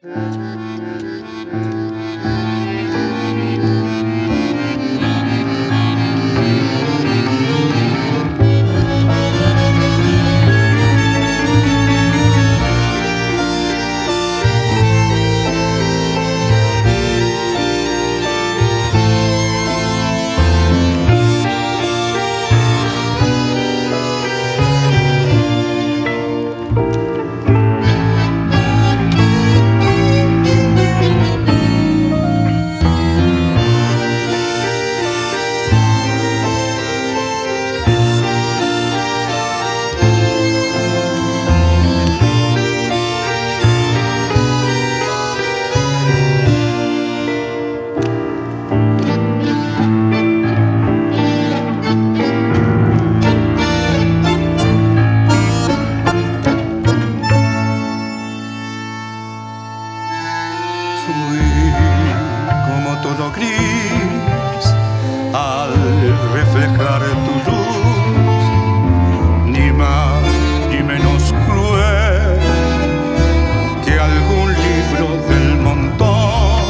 Todo gris al reflejar tu luz, ni más ni menos cruel que algún libro del montón,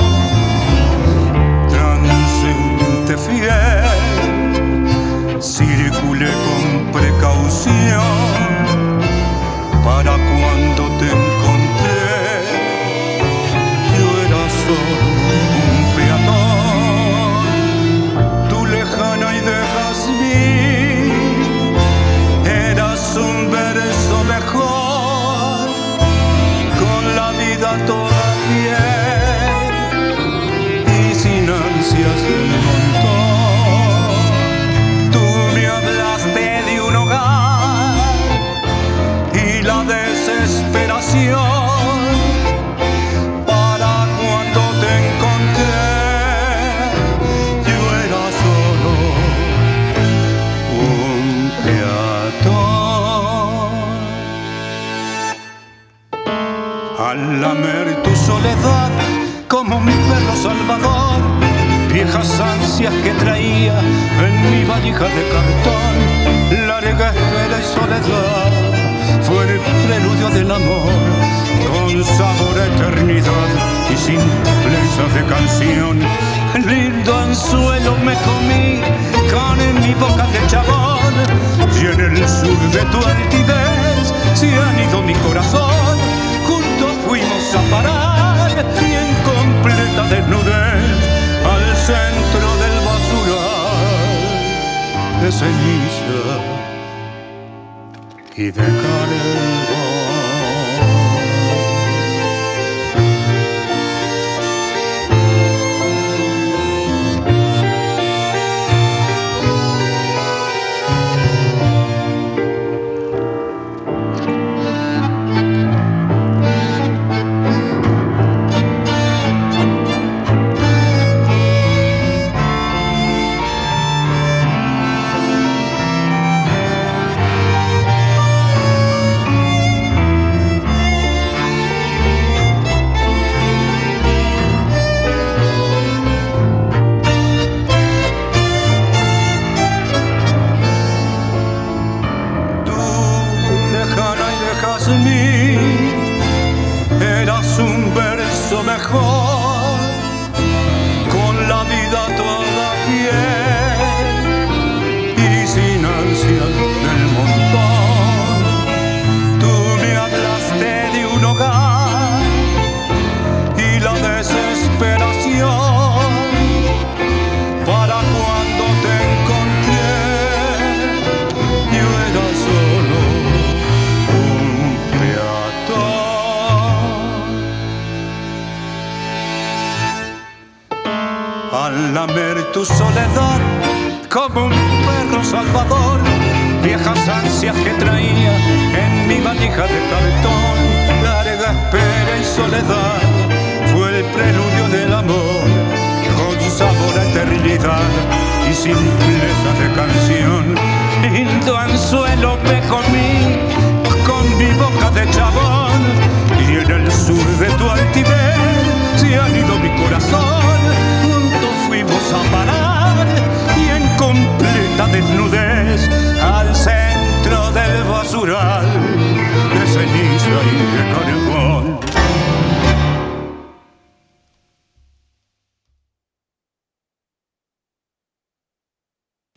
transeúnte fiel, circulé con precaución para cuando te encontré, yo era solo toda piel y sin ansias del montón. Tú me hablaste de un hogar y la desesperación para cuando te encontré. Yo era solo un peatón. Al lamer tu soledad como un perro salvador, viejas ansias que traía en mi valija de cartón, larga espera y soledad fue el preludio del amor, con sabor a eternidad y simpleza de canción. Lindo anzuelo me comí con en mi boca de chabón, y en el sur de tu altivez se han ido mi corazón. Fuimos a parar y en completa desnudez al centro del basural de ceniza y de carbón. Eras un verso mejor, con la vida toda piel y sin ansia del montón. Tú me hablaste de un hogar y la desesperación para cuando te encontré. Yo era solo un peatón. Al lamer tu soledad como un perro salvador, viejas ansias que traía en mi valija de cartón, larga espera y soledad fue el preludio del amor, con sabor a eternidad y simpleza de canción. Lindo anzuelo me comí con mi boca de chabón, y en el sur de tu altivez se ha ido mi corazón. Juntos fuimos a parar y en completa desnudez al centro del basural de ceniza y de carbón.